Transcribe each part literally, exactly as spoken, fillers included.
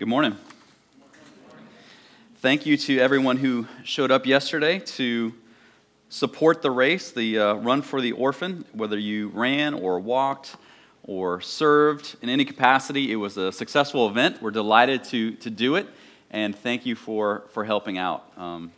Good morning. Thank you to everyone who showed up yesterday to support the race, the uh, Run for the Orphan, whether you ran or walked or served in any capacity. It was a successful event. We're delighted to to do it, and thank you for, for helping out. Um,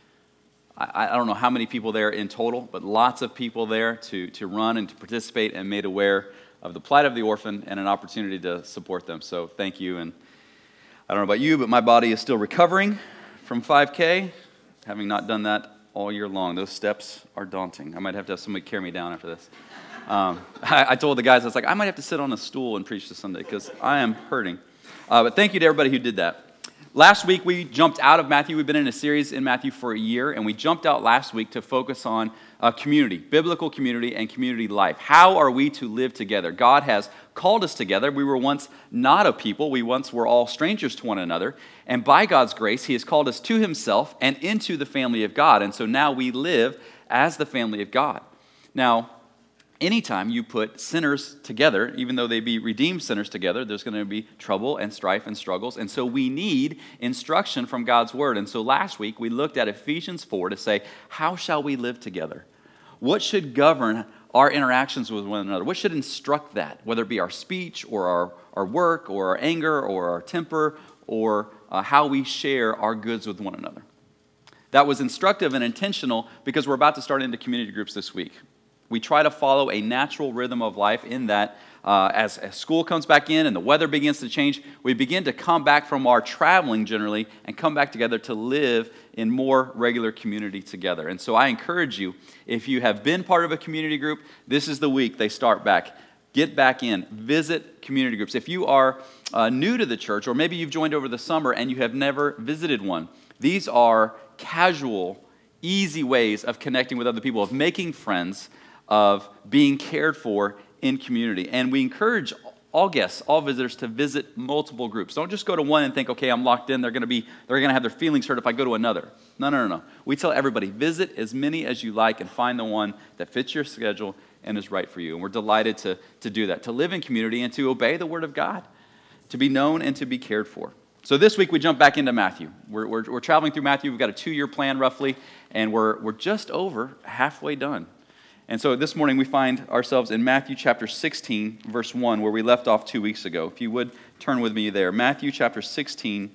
I, I don't know how many people there in total, but lots of people there to, to run and to participate and made aware of the plight of the orphan and an opportunity to support them. So thank you, and I don't know about you, but my body is still recovering from five K, having not done that all year long. Those steps are daunting. I might have to have somebody carry me down after this. Um, I, I told the guys, I was like, I might have to sit on a stool and preach this Sunday because I am hurting. Uh, but thank you to everybody who did that. Last week, we jumped out of Matthew. We've been in a series in Matthew for a year, and we jumped out last week to focus on uh, community, biblical community, and community life. How are we to live together? God has called us together. We were once not a people. We once were all strangers to one another, and by God's grace, He has called us to Himself and into the family of God, and so now we live as the family of God. Now, anytime you put sinners together, even though they be redeemed sinners together, there's going to be trouble and strife and struggles. And so we need instruction from God's word. And so last week we looked at Ephesians four to say, how shall we live together? What should govern our interactions with one another? What should instruct that, whether it be our speech or our, our work or our anger or our temper or uh, how we share our goods with one another? That was instructive and intentional because we're about to start into community groups this week. We try to follow a natural rhythm of life in that uh, as, as school comes back in and the weather begins to change, we begin to come back from our traveling generally and come back together to live in more regular community together. And so I encourage you, if you have been part of a community group, this is the week they start back. Get back in. Visit community groups. If you are uh, new to the church, or maybe you've joined over the summer and you have never visited one, these are casual, easy ways of connecting with other people, of making friends, of being cared for in community. And we encourage all guests, all visitors to visit multiple groups. Don't just go to one and think, okay, I'm locked in. They're going to be, they're going to have their feelings hurt if I go to another. No, no, no, no. We tell everybody, visit as many as you like and find the one that fits your schedule and is right for you. And we're delighted to, to do that, to live in community and to obey the Word of God, to be known and to be cared for. So this week we jump back into Matthew. We're, we're, we're traveling through Matthew. We've got a two-year plan roughly, and we're, we're just over halfway done. And so this morning we find ourselves in Matthew chapter sixteen, verse one, where we left off two weeks ago. If you would turn with me there. Matthew chapter sixteen,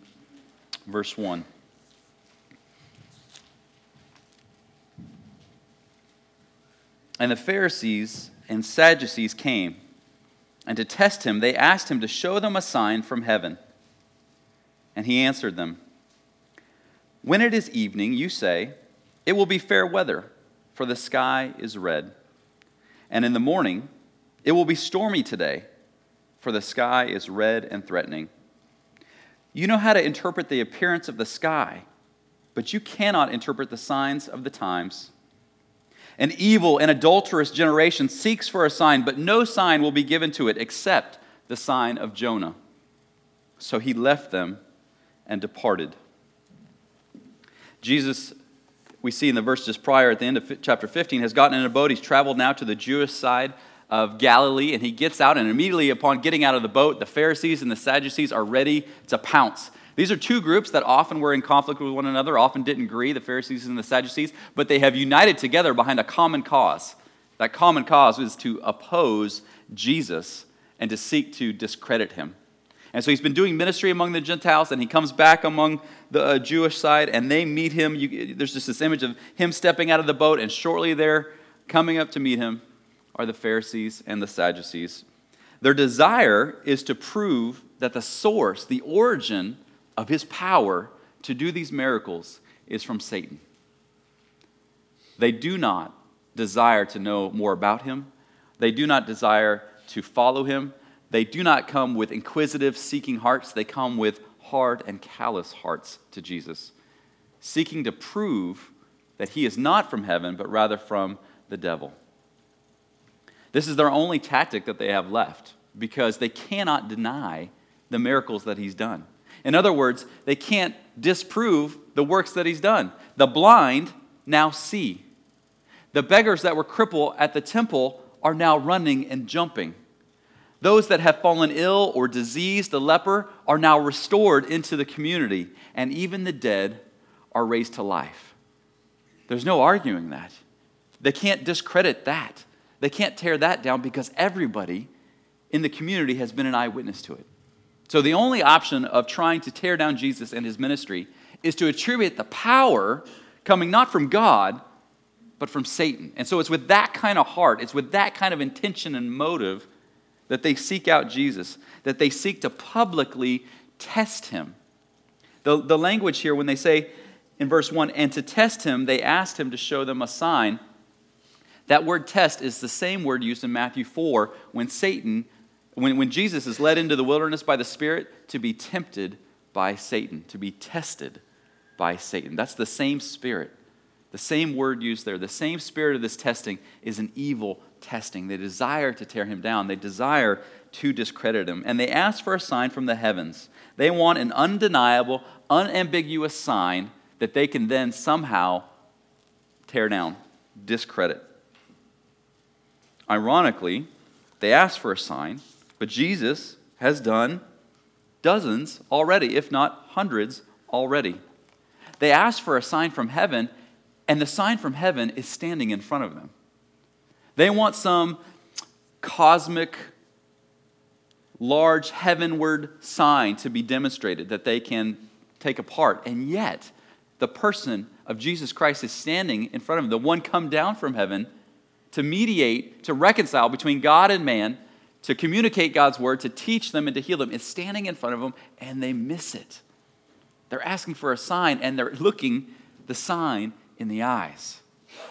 verse one. And the Pharisees and Sadducees came, and to test him, they asked him to show them a sign from heaven. And he answered them, when it is evening, you say, it will be fair weather, for the sky is red. And in the morning, it will be stormy today, for the sky is red and threatening. You know how to interpret the appearance of the sky, but you cannot interpret the signs of the times. An evil and adulterous generation seeks for a sign, but no sign will be given to it except the sign of Jonah. So he left them and departed. Jesus, we see in the verse just prior at the end of chapter fifteen, has gotten in a boat. He's traveled now to the Jewish side of Galilee, and he gets out, and immediately upon getting out of the boat, the Pharisees and the Sadducees are ready to pounce. These are two groups that often were in conflict with one another, often didn't agree, the Pharisees and the Sadducees, but they have united together behind a common cause. That common cause is to oppose Jesus and to seek to discredit him. And so he's been doing ministry among the Gentiles, and he comes back among the uh, Jewish side, and they meet him. You, there's just this image of him stepping out of the boat, and shortly there, coming up to meet him, are the Pharisees and the Sadducees. Their desire is to prove that the source, the origin of his power to do these miracles is from Satan. They do not desire to know more about him. They do not desire to follow him. They do not come with inquisitive, seeking hearts. They come with hard and callous hearts to Jesus, seeking to prove that he is not from heaven, but rather from the devil. This is their only tactic that they have left, because they cannot deny the miracles that he's done. In other words, they can't disprove the works that he's done. The blind now see. The beggars that were crippled at the temple are now running and jumping. Those that have fallen ill or diseased, the leper, are now restored into the community, and even the dead are raised to life. There's no arguing that. They can't discredit that. They can't tear that down because everybody in the community has been an eyewitness to it. So the only option of trying to tear down Jesus and his ministry is to attribute the power coming not from God, but from Satan. And so it's with that kind of heart, it's with that kind of intention and motive that they seek out Jesus, that they seek to publicly test him. The, the language here, when they say in verse one, and to test him, they asked him to show them a sign. That word test is the same word used in Matthew four when Satan, when, when Jesus is led into the wilderness by the Spirit to be tempted by Satan, to be tested by Satan. That's the same spirit. The same word used there. The same spirit of this testing is an evil testing. They desire to tear him down. They desire to discredit him. And they ask for a sign from the heavens. They want an undeniable, unambiguous sign that they can then somehow tear down, discredit. Ironically, they ask for a sign, but Jesus has done dozens already, if not hundreds already. They ask for a sign from heaven, and the sign from heaven is standing in front of them. They want some cosmic, large, heavenward sign to be demonstrated that they can take apart. And yet, the person of Jesus Christ is standing in front of them, the one come down from heaven to mediate, to reconcile between God and man, to communicate God's word, to teach them and to heal them, is standing in front of them, and they miss it. They're asking for a sign, and they're looking the sign in the eyes.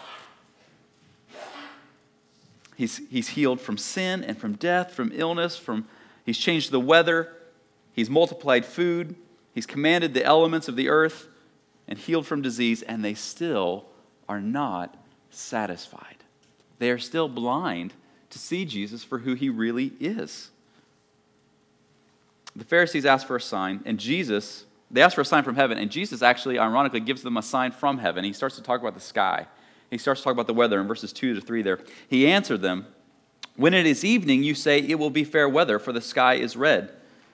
He's, he's healed from sin and from death, from illness, from he's changed the weather, he's multiplied food, he's commanded the elements of the earth, and healed from disease, and they still are not satisfied. They are still blind to see Jesus for who he really is. The Pharisees ask for a sign, and Jesus, they ask for a sign from heaven, and Jesus actually, ironically, gives them a sign from heaven. He starts to talk about the sky. He starts to talk about the weather in verses two to three there. He answered them, when it is evening, you say, it will be fair weather, for the sky is red.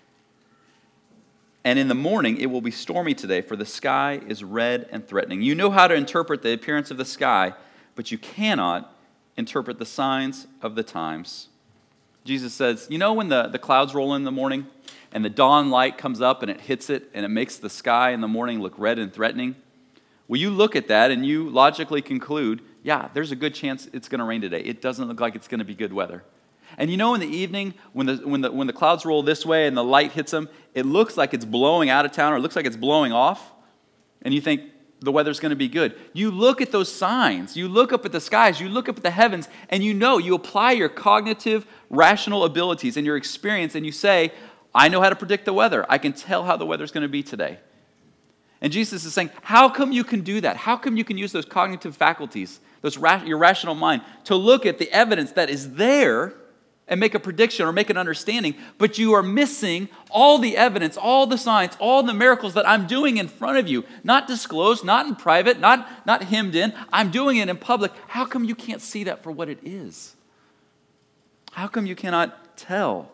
And in the morning, it will be stormy today, for the sky is red and threatening. You know how to interpret the appearance of the sky, but you cannot interpret the signs of the times. Jesus says, you know when the, the clouds roll in the morning and the dawn light comes up and it hits it and it makes the sky in the morning look red and threatening? Well, you look at that and you logically conclude, yeah, there's a good chance it's going to rain today. It doesn't look like it's going to be good weather. And you know in the evening, when the, when, the, when the clouds roll this way and the light hits them, it looks like it's blowing out of town or it looks like it's blowing off. And you think, the weather's going to be good. You look at those signs. You look up at the skies. You look up at the heavens, and you know, you apply your cognitive, rational abilities and your experience, and you say, I know how to predict the weather. I can tell how the weather's going to be today. And Jesus is saying, how come you can do that? How come you can use those cognitive faculties, those ra- your rational mind, to look at the evidence that is there and make a prediction or make an understanding, but you are missing all the evidence, all the signs, all the miracles that I'm doing in front of you, not disclosed, not in private, not, not hemmed in. I'm doing it in public. How come you can't see that for what it is? How come you cannot tell?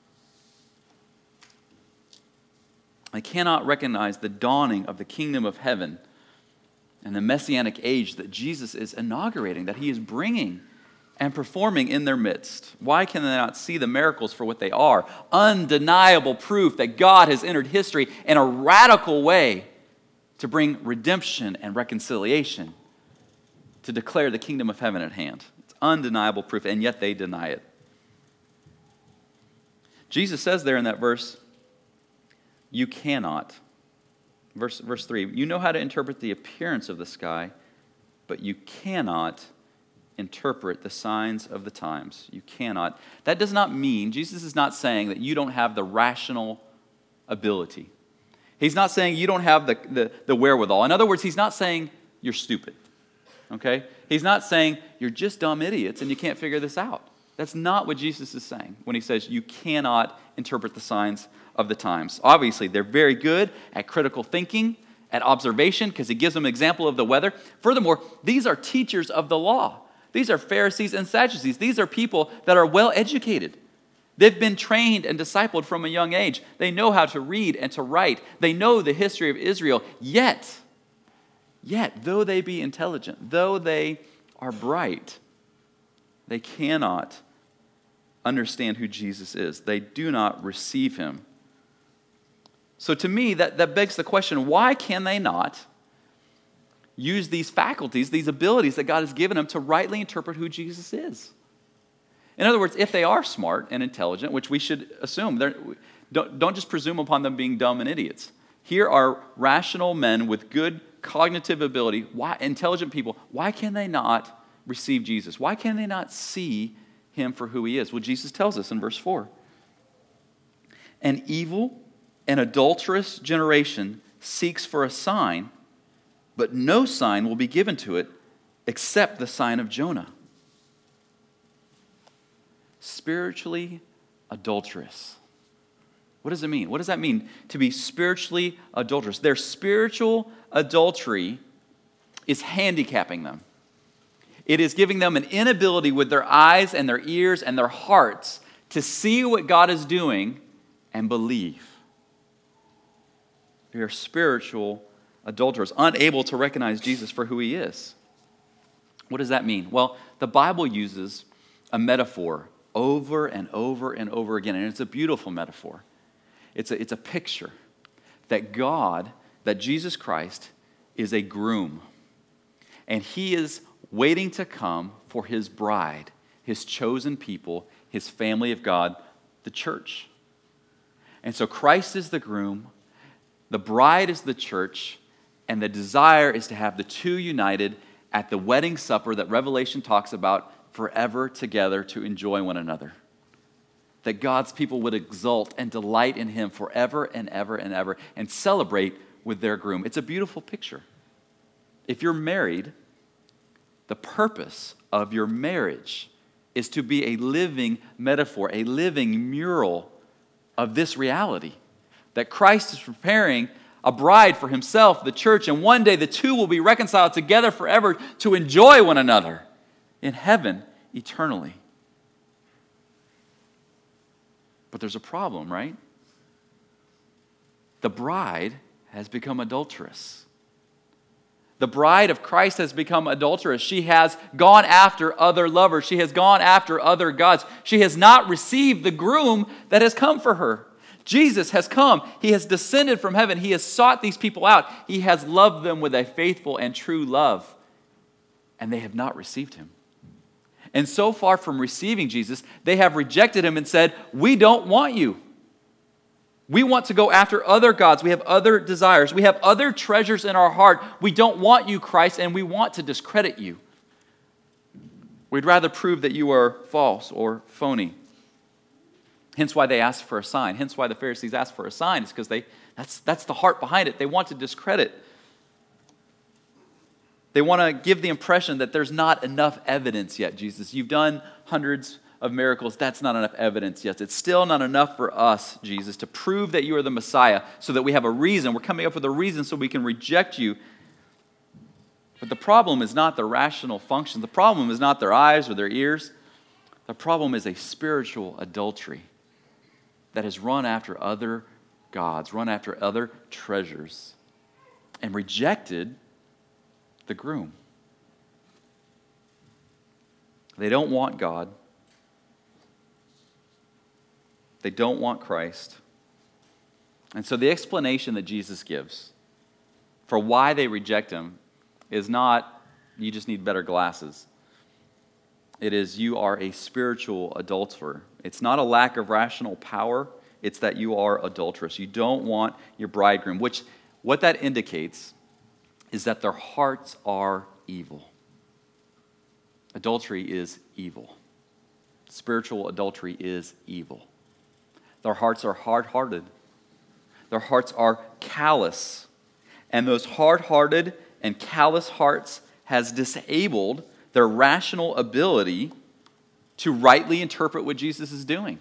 I cannot recognize the dawning of the kingdom of heaven and the messianic age that Jesus is inaugurating, that he is bringing and performing in their midst. Why can they not see the miracles for what they are? Undeniable proof that God has entered history in a radical way to bring redemption and reconciliation, to declare the kingdom of heaven at hand. It's undeniable proof, and yet they deny it. Jesus says there in that verse, you cannot. Verse, verse three, you know how to interpret the appearance of the sky, but you cannot interpret the signs of the times. You cannot. That does not mean, Jesus is not saying that you don't have the rational ability. He's not saying you don't have the, the, the wherewithal. In other words, he's not saying you're stupid. Okay? He's not saying you're just dumb idiots and you can't figure this out. That's not what Jesus is saying when he says you cannot interpret the signs of the times. Obviously, they're very good at critical thinking, at observation, because he gives them an example of the weather. Furthermore, these are teachers of the law. These are Pharisees and Sadducees. These are people that are well educated. They've been trained and discipled from a young age. They know how to read and to write. They know the history of Israel. Yet, yet, though they be intelligent, though they are bright, they cannot understand who Jesus is. They do not receive him. So to me, that, that begs the question, why can they not use these faculties, these abilities that God has given them to rightly interpret who Jesus is? In other words, if they are smart and intelligent, which we should assume, don't, don't just presume upon them being dumb and idiots. Here are rational men with good cognitive ability, why, intelligent people. Why can they not receive Jesus? Why can they not see him for who he is? Well, Jesus tells us in verse four. An evil and adulterous generation seeks for a sign, but no sign will be given to it except the sign of Jonah. Spiritually adulterous. What does it mean? What does that mean to be spiritually adulterous? Their spiritual adultery is handicapping them. It is giving them an inability with their eyes and their ears and their hearts to see what God is doing and believe. They are spiritual adulterers, unable to recognize Jesus for who he is. What does that mean? Well, the Bible uses a metaphor over and over and over again, and it's a beautiful metaphor. It's a, it's a picture that God, that Jesus Christ is a groom, and he is waiting to come for his bride, his chosen people, his family of God, the church. And so Christ is the groom, the bride is the church, and the desire is to have the two united at the wedding supper that Revelation talks about, forever together to enjoy one another. That God's people would exult and delight in him forever and ever and ever and celebrate with their groom. It's a beautiful picture. If you're married, the purpose of your marriage is to be a living metaphor, a living mural of this reality. That Christ is preparing a bride for himself, the church, and one day the two will be reconciled together forever to enjoy one another in heaven eternally. But there's a problem, right? The bride has become adulterous. The bride of Christ has become adulterous. She has gone after other lovers. She has gone after other gods. She has not received the groom that has come for her. Jesus has come. He has descended from heaven. He has sought these people out. He has loved them with a faithful and true love. And they have not received him. And so far from receiving Jesus, they have rejected him and said, we don't want you. We want to go after other gods. We have other desires. We have other treasures in our heart. We don't want you, Christ, and we want to discredit you. We'd rather prove that you are false or phony. Hence why they asked for a sign. Hence why the Pharisees asked for a sign. It's because they that's, that's the heart behind it. They want to discredit. They want to give the impression that there's not enough evidence yet, Jesus. You've done hundreds of miracles. That's not enough evidence yet. It's still not enough for us, Jesus, to prove that you are the Messiah so that we have a reason. We're coming up with a reason so we can reject you. But the problem is not the rational function. The problem is not their eyes or their ears. The problem is a spiritual adultery that has run after other gods, run after other treasures, and rejected the groom. They don't want God. They don't want Christ. And so the explanation that Jesus gives for why they reject him is not, you just need better glasses. It is, you are a spiritual adulterer. It's not a lack of rational power. It's that you are adulterous. You don't want your bridegroom, which what that indicates is that their hearts are evil. Adultery is evil. Spiritual adultery is evil. Their hearts are hard-hearted. Their hearts are callous. And those hard-hearted and callous hearts has disabled their rational ability to rightly interpret what Jesus is doing.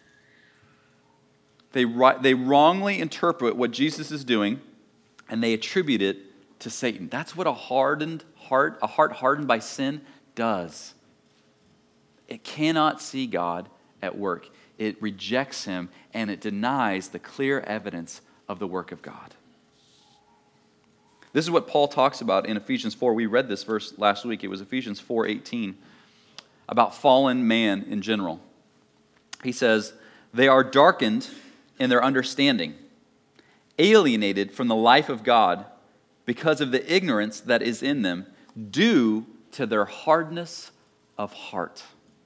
They, they wrongly interpret what Jesus is doing, and they attribute it to Satan. That's what a hardened heart, a heart hardened by sin, does. It cannot see God at work. it rejects him, and it denies the clear evidence of the work of God. This is what Paul talks about in Ephesians four. We read this verse last week. It was Ephesians four eighteen, about fallen man in general. He says, "They are darkened in their understanding, alienated from the life of God because of the ignorance that is in them, due to their hardness of heart."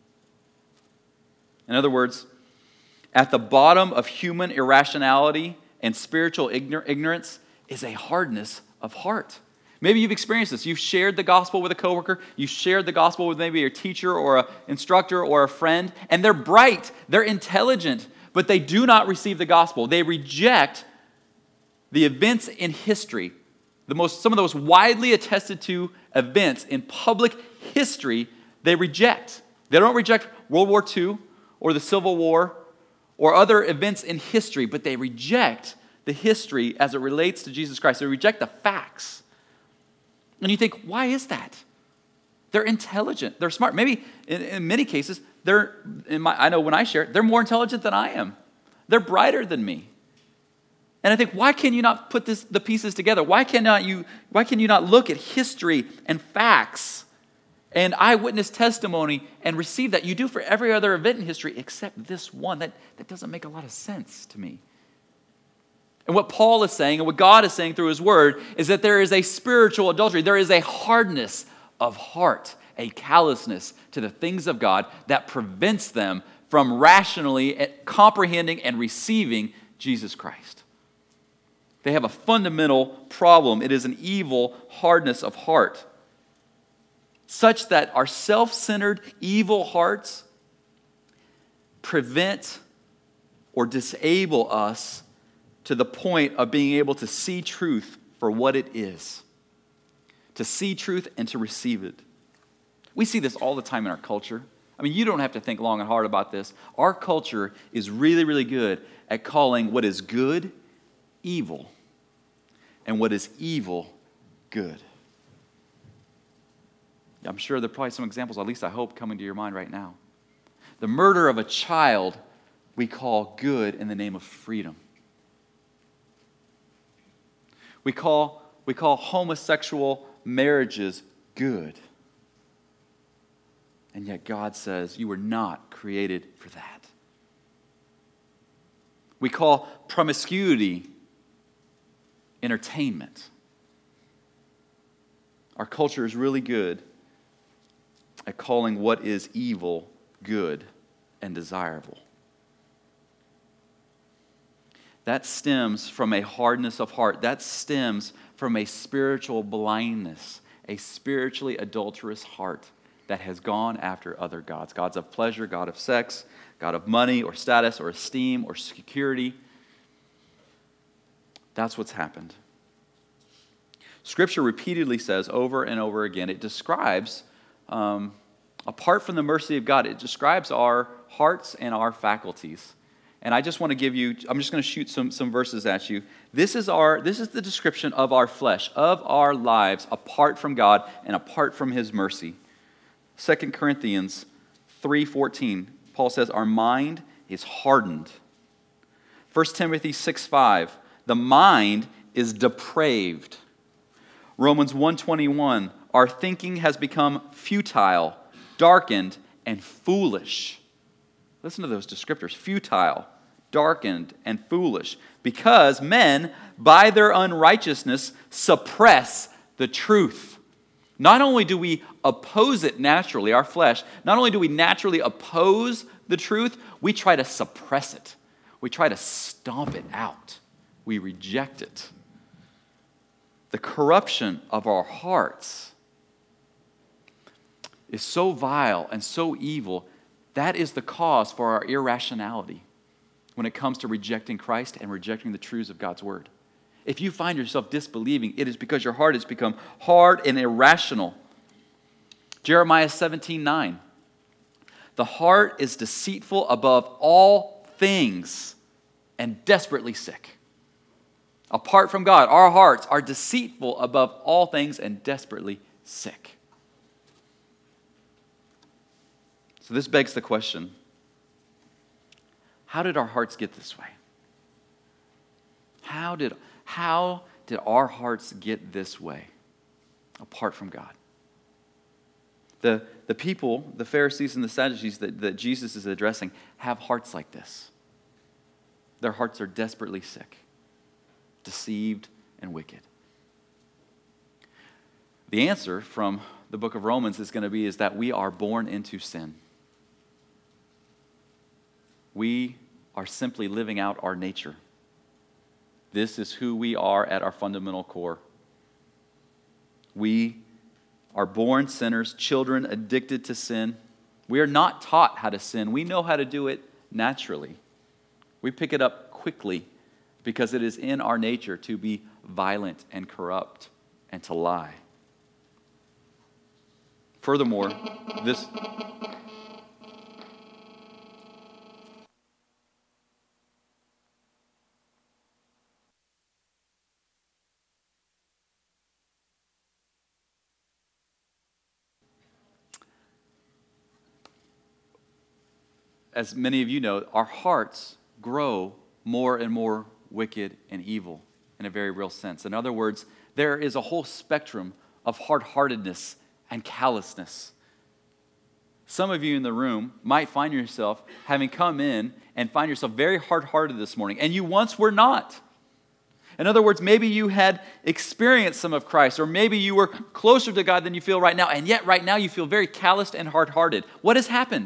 In other words, at the bottom of human irrationality and spiritual ignor- ignorance is a hardness of heart. Maybe you've experienced this. You've shared the gospel with a coworker. You shared the gospel with maybe a teacher or an instructor or a friend, and they're bright, they're intelligent, but they do not receive the gospel. They reject the events in history, the most, some of the most widely attested to events in public history, they reject. They don't reject World War Two or the Civil War or other events in history, but they reject the history as it relates to Jesus Christ. They reject the facts. And you think, why is that? They're intelligent. They're smart. Maybe in, in many cases, they're. In my, I know when I share it, they're more intelligent than I am. They're brighter than me. And I think, why can you not put this, the pieces together? Why cannot you? Why can you not look at history and facts and eyewitness testimony and receive that? You do for every other event in history except this one. That, that doesn't make a lot of sense to me. And what Paul is saying and what God is saying through his word is that there is a spiritual adultery. There is a hardness of heart, a callousness to the things of God that prevents them from rationally comprehending and receiving Jesus Christ. They have a fundamental problem. It is an evil hardness of heart, such that our self-centered, evil hearts prevent or disable us to the point of being able to see truth for what it is, to see truth and to receive it. We see this all the time in our culture. I mean, you don't have to think long and hard about this. Our culture is really, really good at calling what is good evil and what is evil good. I'm sure there are probably some examples, at least I hope, coming to your mind right now. The murder of a child we call good in the name of freedom. We call, we call homosexual marriages good. And yet God says you were not created for that. We call promiscuity entertainment. Our culture is really good at calling what is evil good and desirable. That stems from a hardness of heart. That stems from a spiritual blindness, a spiritually adulterous heart that has gone after other gods. Gods of pleasure, God of sex, God of money or status or esteem or security. That's what's happened. Scripture repeatedly says over and over again, it describes, um, apart from the mercy of God, it describes our hearts and our faculties. And I just want to give you, I'm just going to shoot some, some verses at you. This is our, this is the description of our flesh, of our lives, apart from God and apart from His mercy. Second Corinthians three fourteen, Paul says, our mind is hardened. First Timothy six five, the mind is depraved. Romans one twenty-one, our thinking has become futile, darkened, and foolish. Listen to those descriptors, futile, darkened, and foolish, because men, by their unrighteousness, suppress the truth. Not only do we oppose it naturally, our flesh, not only do we naturally oppose the truth, we try to suppress it. We try to stomp it out. We reject it. The corruption of our hearts is so vile and so evil. That is the cause for our irrationality when it comes to rejecting Christ and rejecting the truths of God's Word. If you find yourself disbelieving, it is because your heart has become hard and irrational. Jeremiah seventeen nine. The heart is deceitful above all things and desperately sick. Apart from God, our hearts are deceitful above all things and desperately sick. So this begs the question, How did our hearts get this way? How did, how did our hearts get this way apart from God? The, the people, the Pharisees and the Sadducees that, that Jesus is addressing have hearts like this. Their hearts are desperately sick, deceived, and wicked. The answer from the book of Romans is going to be is that we are born into sin. We are simply living out our nature. This is who we are at our fundamental core. We are born sinners, children addicted to sin. We are not taught how to sin. We know how to do it naturally. We pick it up quickly because it is in our nature to be violent and corrupt and to lie. Furthermore, this as many of you know, our hearts grow more and more wicked and evil in a very real sense. In other words, there is a whole spectrum of hard-heartedness and callousness. Some of you in the room might find yourself having come in and find yourself very hard-hearted this morning, and you once were not. In other words, maybe you had experienced some of Christ, or maybe you were closer to God than you feel right now, and yet right now you feel very calloused and hard-hearted. What has happened?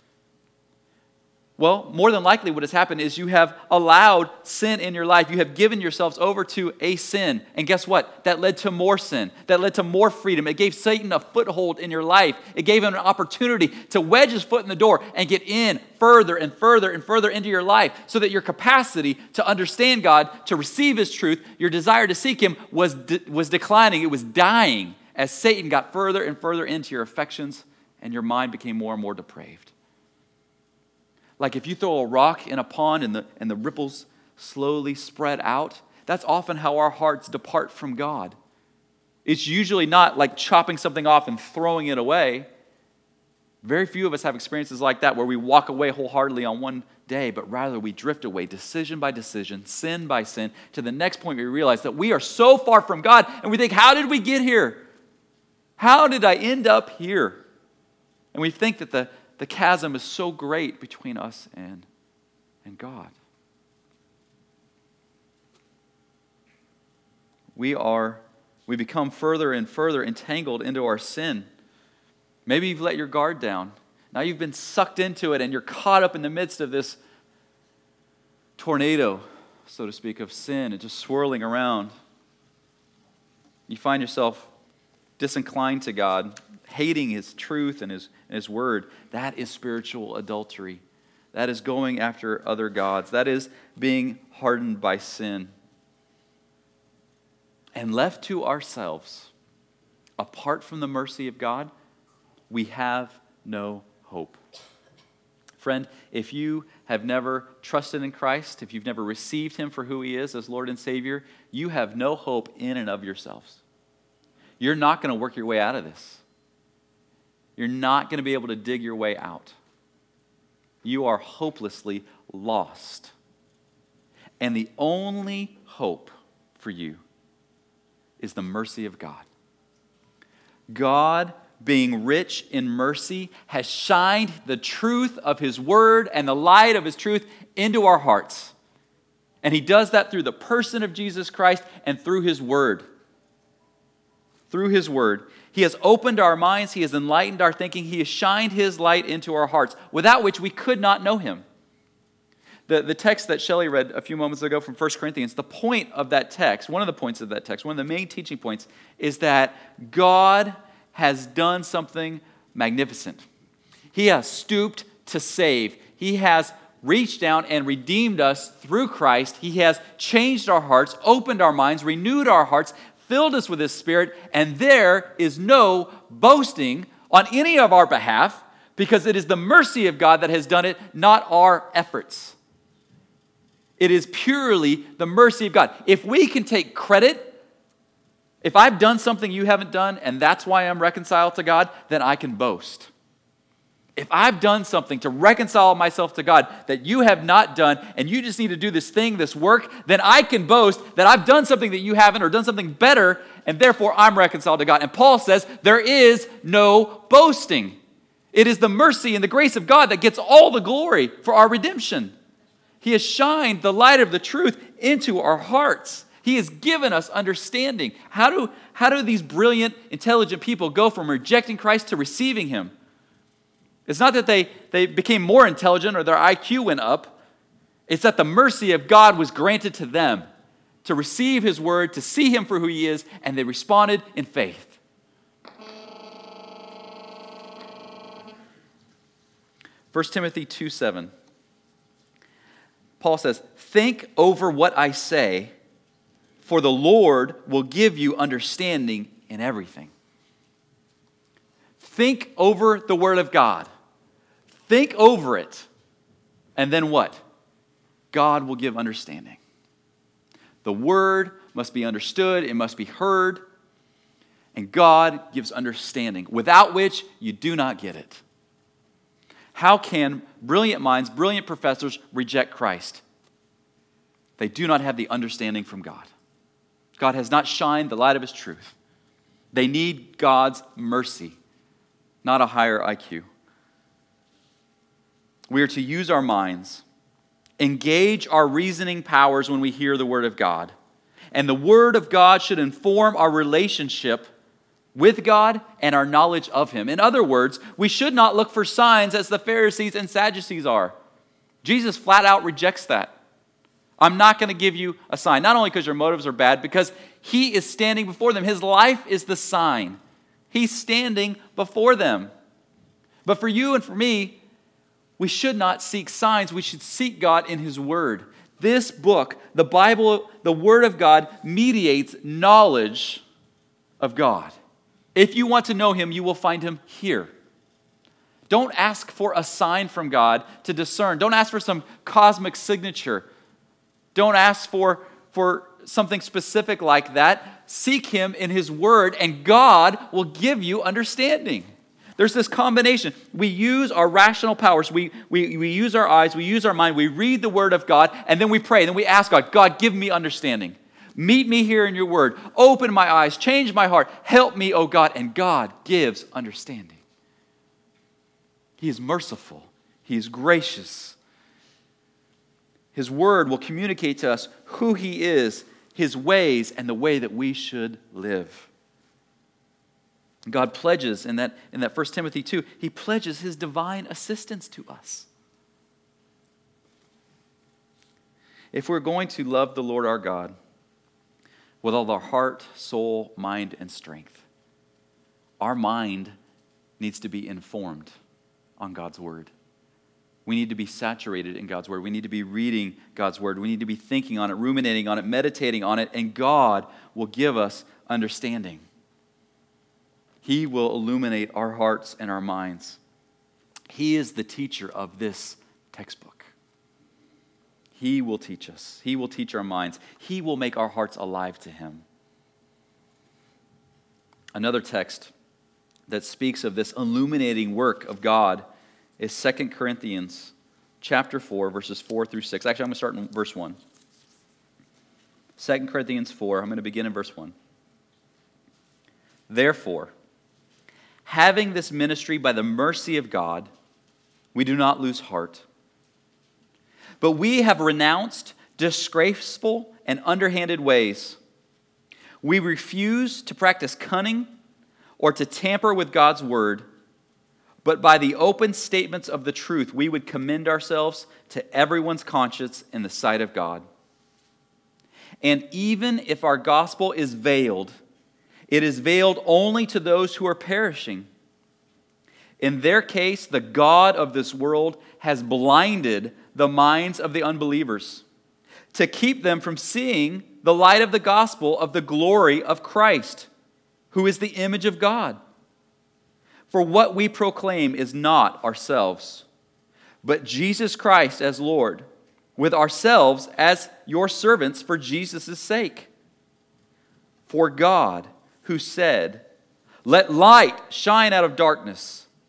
Well, more than likely what has happened is you have allowed sin in your life. You have given yourselves over to a sin. And guess what? That led to more sin. That led to more freedom. It gave Satan a foothold in your life. It gave him an opportunity to wedge his foot in the door and get in further and further and further into your life so that your capacity to understand God, to receive His truth, your desire to seek Him was, de- was declining. It was dying as Satan got further and further into your affections and your mind became more and more depraved. Like if you throw a rock in a pond and the, and the ripples slowly spread out, that's often how our hearts depart from God. It's usually not like chopping something off and throwing it away. Very few of us have experiences like that where we walk away wholeheartedly on one day, but rather we drift away decision by decision, sin by sin, to the next point we realize that we are so far from God and we think, how did we get here? How did I end up here? And we think that the The chasm is so great between us and, and God. We are, we become further and further entangled into our sin. Maybe you've let your guard down. Now you've been sucked into it and you're caught up in the midst of this tornado, so to speak, of sin and just swirling around. You find yourself disinclined to God, hating His truth and His, and His word. That is spiritual adultery. That is going after other gods. That is being hardened by sin. And left to ourselves, apart from the mercy of God, we have no hope. Friend, if you have never trusted in Christ, if you've never received Him for who He is as Lord and Savior, you have no hope in and of yourselves. You're not going to work your way out of this. You're not going to be able to dig your way out. You are hopelessly lost. And the only hope for you is the mercy of God. God, being rich in mercy, has shined the truth of His word and the light of His truth into our hearts. And He does that through the person of Jesus Christ and through His word. Through His word. He has opened our minds. He has enlightened our thinking. He has shined His light into our hearts, without which we could not know Him. The, the text that Shelley read a few moments ago from First Corinthians, the point of that text, one of the points of that text, one of the main teaching points, is that God has done something magnificent. He has stooped to save. He has reached down and redeemed us through Christ. He has changed our hearts, opened our minds, renewed our hearts, filled us with His Spirit, and there is no boasting on any of our behalf because it is the mercy of God that has done it, not our efforts. It is purely the mercy of God. If we can take credit, if I've done something you haven't done and that's why I'm reconciled to God, then I can boast. If I've done something to reconcile myself to God that you have not done, and you just need to do this thing, this work, then I can boast that I've done something that you haven't or done something better, and therefore I'm reconciled to God. And Paul says there is no boasting. It is the mercy and the grace of God that gets all the glory for our redemption. He has shined the light of the truth into our hearts. He has given us understanding. How do, how do these brilliant, intelligent people go from rejecting Christ to receiving him? It's not that they, they became more intelligent or their I Q went up. It's that the mercy of God was granted to them to receive his word, to see him for who he is, and they responded in faith. First Timothy two seven. Paul says, "Think over what I say, for the Lord will give you understanding in everything." Think over the word of God. Think over it. And then what? God will give understanding. The word must be understood. It must be heard. And God gives understanding, without which you do not get it. How can brilliant minds, brilliant professors reject Christ? They do not have the understanding from God. God has not shined the light of his truth. They need God's mercy, not a higher I Q. We are to use our minds, engage our reasoning powers when we hear the word of God. And the word of God should inform our relationship with God and our knowledge of him. In other words, we should not look for signs as the Pharisees and Sadducees are. Jesus flat out rejects that. I'm not going to give you a sign, not only because your motives are bad, because he is standing before them. His life is the sign. He's standing before them. But for you and for me, we should not seek signs. We should seek God in his word. This book, the Bible, the word of God, mediates knowledge of God. If you want to know him, you will find him here. Don't ask for a sign from God to discern. Don't ask for some cosmic signature. Don't ask for, for something specific like that. Seek him in his word, and God will give you understanding. There's this combination. We use our rational powers. We, we, we use our eyes. We use our mind. We read the word of God, and then we pray. Then we ask God, God, give me understanding. Meet me here in your word. Open my eyes. Change my heart. Help me, oh God. And God gives understanding. He is merciful. He is gracious. His word will communicate to us who he is, his ways, and the way that we should live. God pledges in that, in that First Timothy two, he pledges his divine assistance to us. If we're going to love the Lord our God with all our heart, soul, mind, and strength, our mind needs to be informed on God's word. We need to be saturated in God's word. We need to be reading God's word. We need to be thinking on it, ruminating on it, meditating on it, and God will give us understanding. He will illuminate our hearts and our minds. He is the teacher of this textbook. He will teach us. He will teach our minds. He will make our hearts alive to him. Another text that speaks of this illuminating work of God is Second Corinthians chapter four, verses four through six. Actually, I'm going to start in verse one. Second Corinthians four, I'm going to begin in verse one. Therefore, having this ministry by the mercy of God, we do not lose heart. But we have renounced disgraceful and underhanded ways. We refuse to practice cunning or to tamper with God's word, but by the open statements of the truth, we would commend ourselves to everyone's conscience in the sight of God. And even if our gospel is veiled, it is veiled only to those who are perishing. In their case, the God of this world has blinded the minds of the unbelievers to keep them from seeing the light of the gospel of the glory of Christ, who is the image of God. For what we proclaim is not ourselves, but Jesus Christ as Lord, with ourselves as your servants for Jesus' sake. For God, who said, "Let light shine out of darkness,"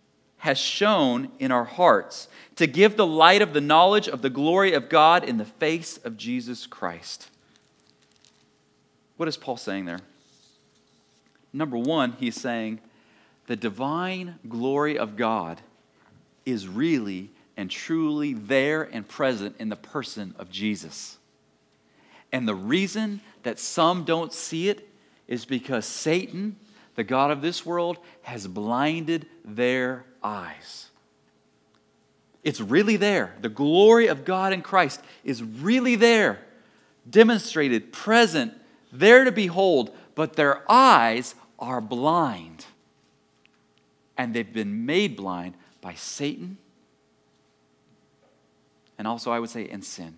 has shone in our hearts to give the light of the knowledge of the glory of God in the face of Jesus Christ. What is Paul saying there? Number one, he's saying the divine glory of God is really and truly there and present in the person of Jesus. And the reason that some don't see it is because Satan, the god of this world, has blinded their eyes. It's really there. The glory of God in Christ is really there, demonstrated, present, there to behold, but their eyes are blind. And they've been made blind by Satan, and also, I would say, in sin.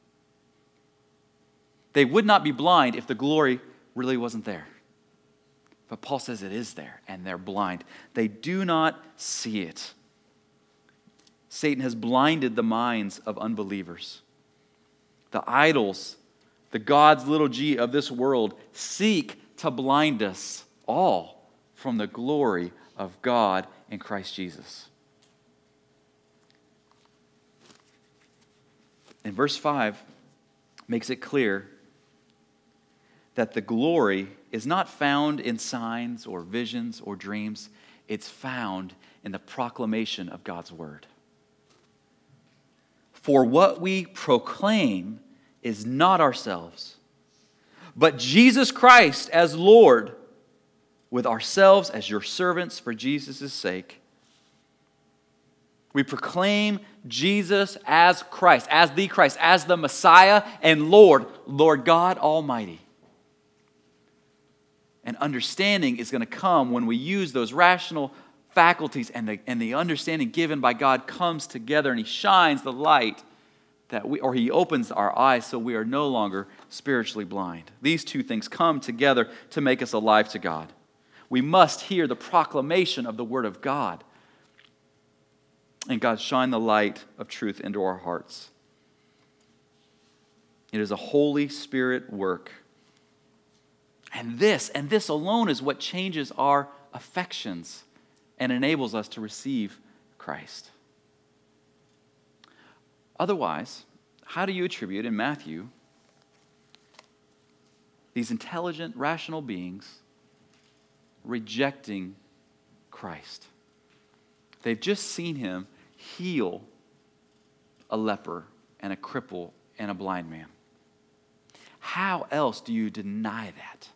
They would not be blind if the glory really wasn't there. But Paul says it is there, and they're blind. They do not see it. Satan has blinded the minds of unbelievers. The idols, the gods, little g, of this world seek to blind us all from the glory of God in Christ Jesus. And verse five makes it clear that the glory is not found in signs or visions or dreams. It's found in the proclamation of God's word. For what we proclaim is not ourselves, but Jesus Christ as Lord, with ourselves as your servants for Jesus' sake. We proclaim Jesus as Christ, as the Christ, as the Messiah and Lord, Lord God Almighty. And understanding is going to come when we use those rational faculties, and the, and the understanding given by God comes together, and He shines the light that we, or He opens our eyes so we are no longer spiritually blind. These two things come together to make us alive to God. We must hear the proclamation of the Word of God, and God shine the light of truth into our hearts. It is a Holy Spirit work. And this, and this alone is what changes our affections and enables us to receive Christ. Otherwise, how do you attribute in Matthew these intelligent, rational beings rejecting Christ? They've just seen Him heal a leper and a cripple and a blind man. How else do you deny that?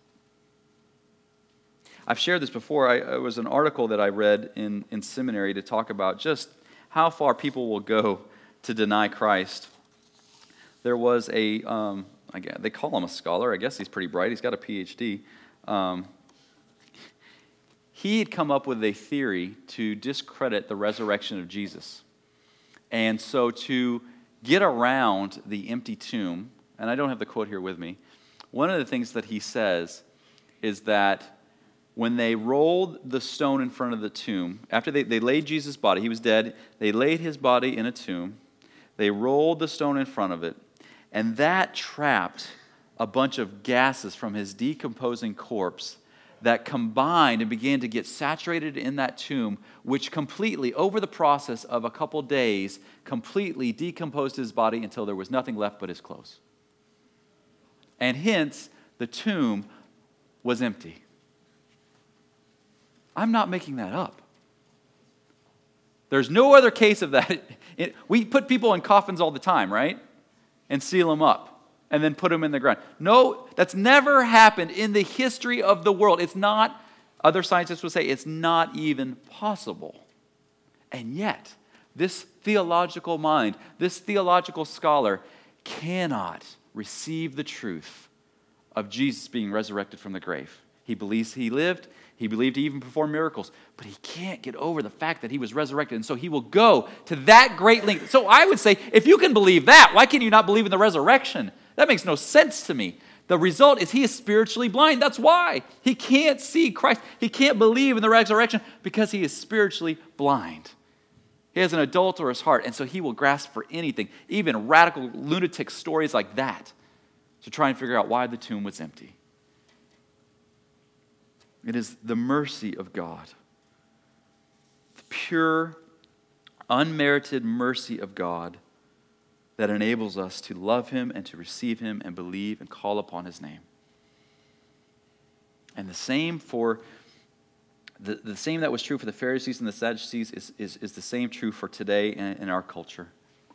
I've shared this before. I, it was an article that I read in, in seminary to talk about just how far people will go to deny Christ. There was a, um, I guess, they call him a scholar. I guess he's pretty bright. He's got a P H D. Um, he had come up with a theory to discredit the resurrection of Jesus. And so to get around the empty tomb, and I don't have the quote here with me, one of the things that he says is that when they rolled the stone in front of the tomb, after they, they laid Jesus' body, he was dead, they laid his body in a tomb, they rolled the stone in front of it, and that trapped a bunch of gases from his decomposing corpse that combined and began to get saturated in that tomb, which completely, over the process of a couple days, completely decomposed his body until there was nothing left but his clothes. And hence, the tomb was empty. I'm not making that up. There's no other case of that. It, we put people in coffins all the time, right? And seal them up and then put them in the ground. No, that's never happened in the history of the world. It's not, other scientists would say, it's not even possible. And yet, this theological mind, this theological scholar cannot receive the truth of Jesus being resurrected from the grave. He believes he lived. He believed he even performed miracles. But he can't get over the fact that he was resurrected. And so he will go to that great length. So I would say, if you can believe that, why can you not believe in the resurrection? That makes no sense to me. The result is he is spiritually blind. That's why. He can't see Christ. He can't believe in the resurrection because he is spiritually blind. He has an adulterous heart, and so he will grasp for anything, even radical lunatic stories like that, to try and figure out why the tomb was empty. It is the mercy of God. The pure, unmerited mercy of God that enables us to love him and to receive him and believe and call upon his name. And the same for the, the same that was true for the Pharisees and the Sadducees is, is, is the same true for today in, in our culture.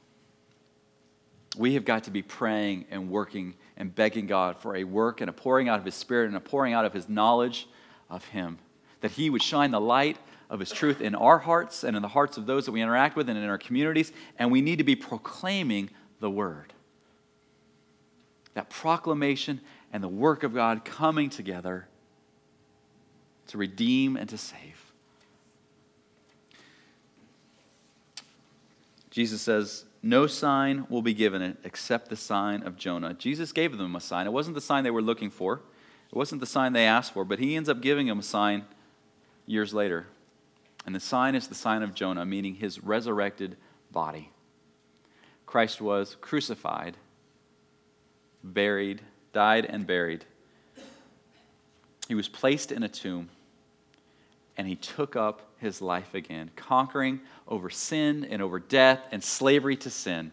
We have got to be praying and working and begging God for a work and a pouring out of his Spirit and a pouring out of his knowledge of him, that he would shine the light of his truth in our hearts and in the hearts of those that we interact with and in our communities, and we need to be proclaiming the word. That proclamation and the work of God coming together to redeem and to save. Jesus says, no sign will be given except the sign of Jonah. Jesus gave them a sign. It wasn't the sign they were looking for. It wasn't the sign they asked for, but he ends up giving them a sign years later. And the sign is the sign of Jonah, meaning his resurrected body. Christ was crucified, buried, died and buried. He was placed in a tomb, and he took up his life again, conquering over sin and over death and slavery to sin.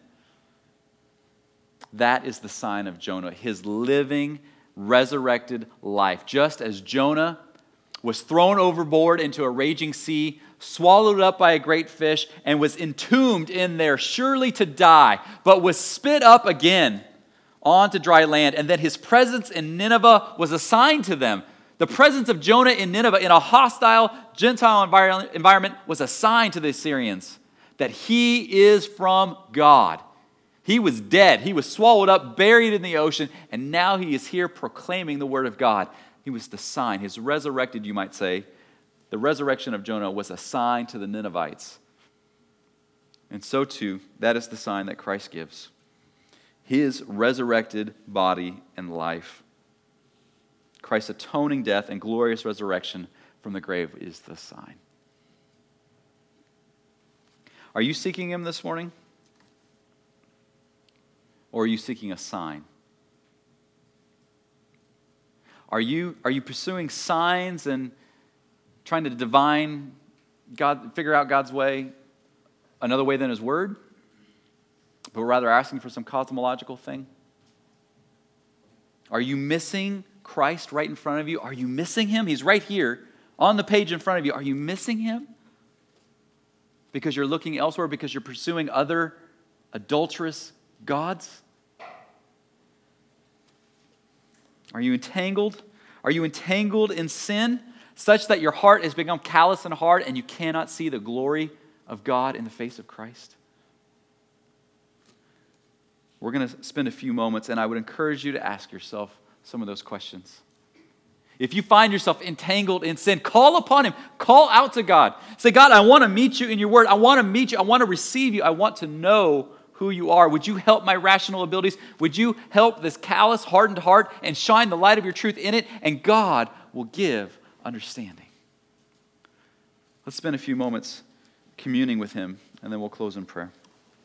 That is the sign of Jonah, his living, resurrected life. Just as Jonah was thrown overboard into a raging sea, swallowed up by a great fish, and was entombed in there, surely to die, but was spit up again onto dry land. And then his presence in Nineveh was assigned to them. The presence of Jonah in Nineveh in a hostile Gentile envir- environment was assigned to the Assyrians, that he is from God. He was dead. He was swallowed up, buried in the ocean, and now he is here proclaiming the word of God. He was the sign. His resurrected, you might say, the resurrection of Jonah was a sign to the Ninevites. And so too, that is the sign that Christ gives. His resurrected body and life. Christ's atoning death and glorious resurrection from the grave is the sign. Are you seeking him this morning? Or are you seeking a sign? Are you, are you pursuing signs and trying to divine God, figure out God's way another way than his word? But rather asking for some cosmological thing? Are you missing Christ right in front of you? Are you missing him? He's right here on the page in front of you. Are you missing him? Because you're looking elsewhere, because you're pursuing other adulterous gods? Are you entangled? Are you entangled in sin such that your heart has become callous and hard and you cannot see the glory of God in the face of Christ? We're going to spend a few moments, and I would encourage you to ask yourself some of those questions. If you find yourself entangled in sin, call upon him. Call out to God. Say, God, I want to meet you in your word. I want to meet you. I want to receive you. I want to know who you are. Would you help my rational abilities? Would you help this callous, hardened heart and shine the light of your truth in it? And God will give understanding. Let's spend a few moments communing with him, and then we'll close in prayer.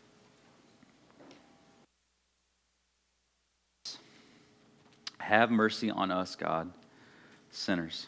Have mercy on us, God, sinners.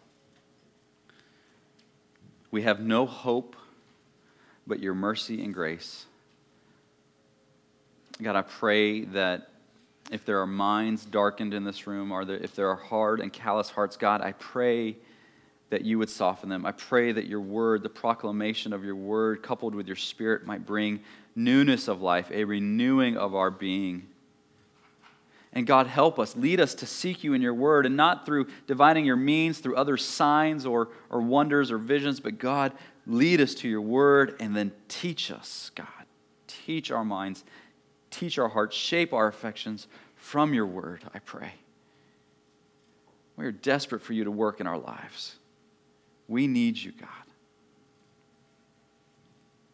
We have no hope but your mercy and grace. God, I pray that if there are minds darkened in this room, or if there are hard and callous hearts, God, I pray that you would soften them. I pray that your word, the proclamation of your word, coupled with your Spirit, might bring newness of life, a renewing of our being. And God, help us, lead us to seek you in your word, and not through divining your means, through other signs or, or wonders or visions, but God, lead us to your word and then teach us, God. Teach our minds, teach our hearts, shape our affections from your word, I pray. We are desperate for you to work in our lives. We need you, God.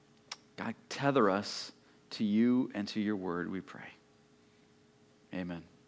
God, tether us to you and to your word, we pray. Amen.